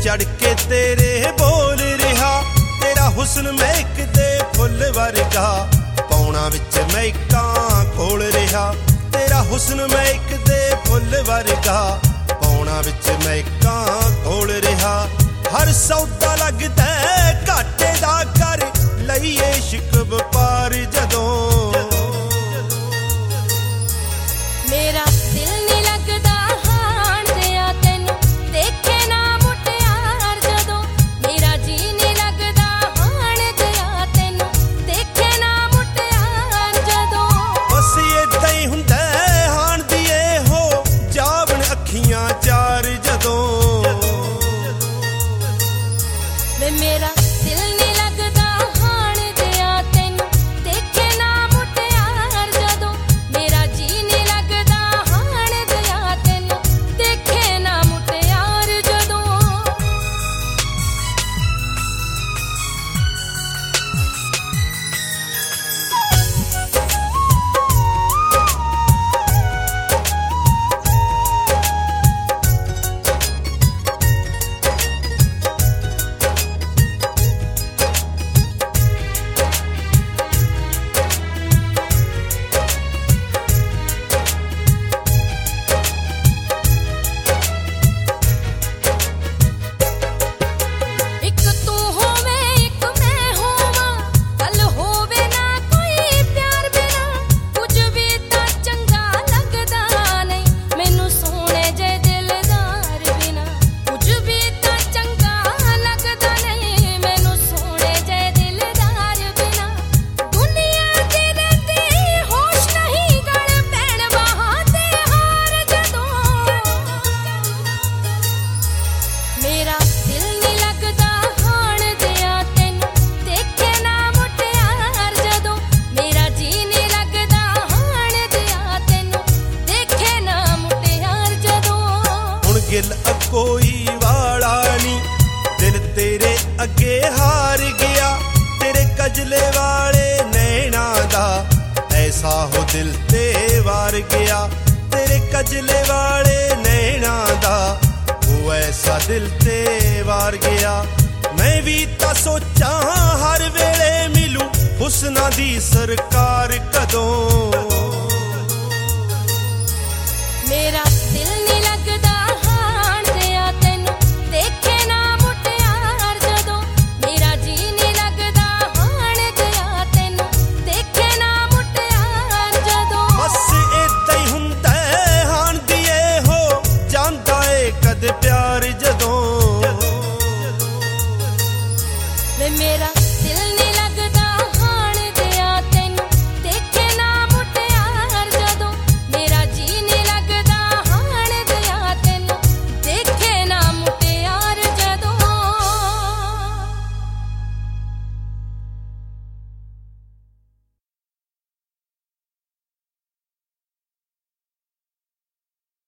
चढ़ के तेरे बोल रहा, तेरा हुस्न महक दे फुल वर्गा, पौना विच महका खोल रहा, तेरा हुस्न महक दे फुल वर्गा, पौना विच महका खोल रहा। हर सौदा लगदा घाटे दा कर लईए इश्क वपार जदों, मेरा दिल नहीं लगदा हाण दिया तैनू देखे ना मुटियार जदों, मेरा जी नहीं लगदा हाण दिया तैनू देखे ना मुटियार जदों। बस इदां ही हुंदा हाण दिए हो जावण अखियां चार जदों, वे मेरा दिल नहीं लगदा हाण दिया तैनू देखे ना मुटियार जदों, मेरा जी नहीं लगदा हाण दिया तैनू देखे ना मुटियार जदों। एक तू होवे एक मैं होवां, कल होवे ना कोई प्यार बिना, कुछ भी तां चंगा लगदा नहीं मैनू सोहणे जे दिलदार बिना, कुछ भी तां चंगा लगदा नहीं मैनू सोहणे जे दिलदार बिना। दुनिया दे रहिंदे होश नहीं गल पैण बाहां ते हार जदों, मेरा दिल नहीं लगदा हाण दिया तैनू देखे ना मुटियार जदों, मेरा जी नहीं लगदा हाण दिया तैनू देखे ना मुटियार जदों। हुण गिल कोई वाला नी दिल तेरे अगे हार गया, तेरे कजले वाले नैना दा ऐसा हो दिल ते वार गया, तेरे कजले वाले नैना दा वो ऐसा दिल ते वार गया। मैं भी तां सोचां हर वेले मिलूं हुस्ना दी सरकार कदों, मेरा दिल नहीं लगदा हाण दिया तैनू देखे ना मुटियार जदों, मेरा जी नहीं लगदा हाण दिया तैनू देखे ना मुटियार जदों। बस इदां ही हुंदा हाण दिए हो जांदा ए कद प्यार जदों, वे मेरा